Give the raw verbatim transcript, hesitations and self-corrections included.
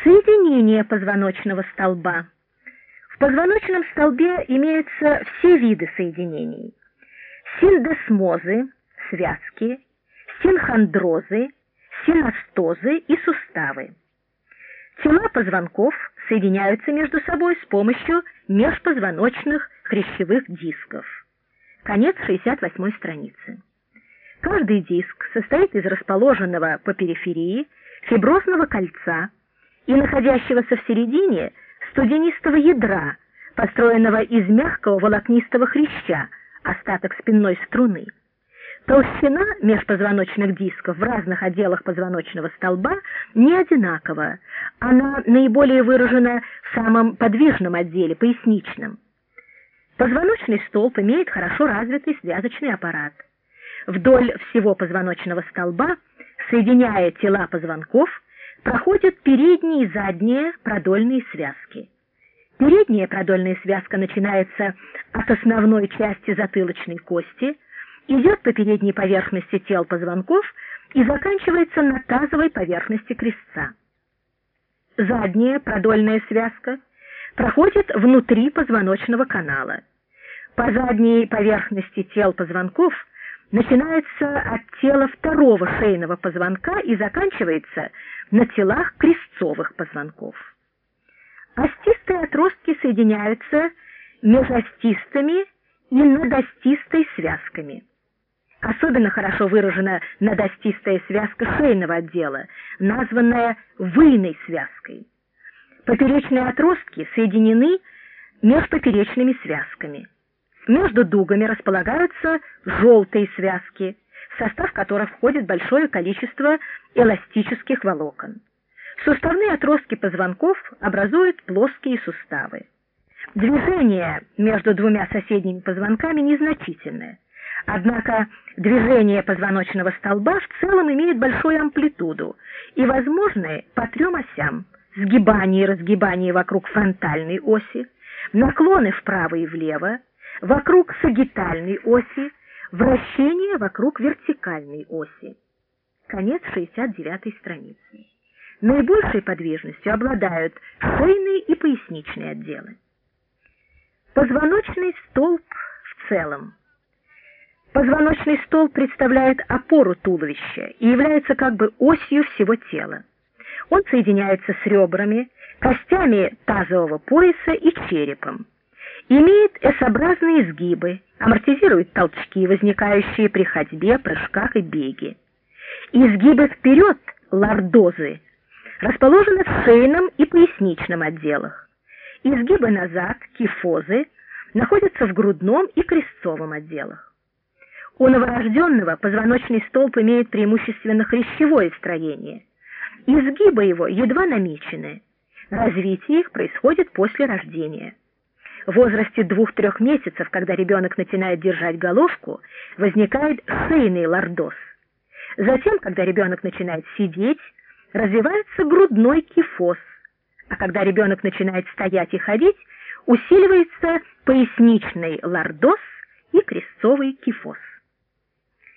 Соединение позвоночного столба. В позвоночном столбе имеются все виды соединений: синдесмозы, связки, синхондрозы, синостозы и суставы. Тела позвонков соединяются между собой с помощью межпозвоночных хрящевых дисков. Конец шестьдесят восьмой страницы. Каждый диск состоит из расположенного по периферии фиброзного кольца и находящегося в середине студенистого ядра, построенного из мягкого волокнистого хряща, остаток спинной струны. Толщина межпозвоночных дисков в разных отделах позвоночного столба не одинакова, она наиболее выражена в самом подвижном отделе, поясничном. Позвоночный столб имеет хорошо развитый связочный аппарат. Вдоль всего позвоночного столба, соединяя тела позвонков, проходят передние и задние продольные связки. Передняя продольная связка начинается от основной части затылочной кости, идет по передней поверхности тел позвонков и заканчивается на тазовой поверхности крестца. Задняя продольная связка проходит внутри позвоночного канала. По задней поверхности тел позвонков начинается от тела второго шейного позвонка и заканчивается на телах крестцовых позвонков. Остистые отростки соединяются межостистыми и надостистой связками. Особенно хорошо выражена надостистая связка шейного отдела, названная выйной связкой. Поперечные отростки соединены межпоперечными связками. Между дугами располагаются желтые связки, в состав которых входит большое количество эластических волокон. Суставные отростки позвонков образуют плоские суставы. Движение между двумя соседними позвонками незначительное. Однако движение позвоночного столба в целом имеет большую амплитуду и возможны по трем осям: сгибание и разгибание вокруг фронтальной оси, наклоны вправо и влево, вокруг сагитальной оси, вращение вокруг вертикальной оси. Конец шестьдесят девятой страницы. Наибольшей подвижностью обладают шейные и поясничные отделы. Позвоночный столб в целом. Позвоночный столб представляет опору туловища и является как бы осью всего тела. Он соединяется с ребрами, костями тазового пояса и черепом. Имеет эсообразные изгибы, амортизирует толчки, возникающие при ходьбе, прыжках и беге. Изгибы вперед, лордозы, расположены в шейном и поясничном отделах. Изгибы назад, кифозы, находятся в грудном и крестцовом отделах. У новорожденного позвоночный столб имеет преимущественно хрящевое строение. Изгибы его едва намечены. Развитие их происходит после рождения. В возрасте двух-трех месяцев, когда ребенок начинает держать головку, возникает шейный лордоз. Затем, когда ребенок начинает сидеть, развивается грудной кифоз, а когда ребенок начинает стоять и ходить, усиливается поясничный лордоз и крестцовый кифоз.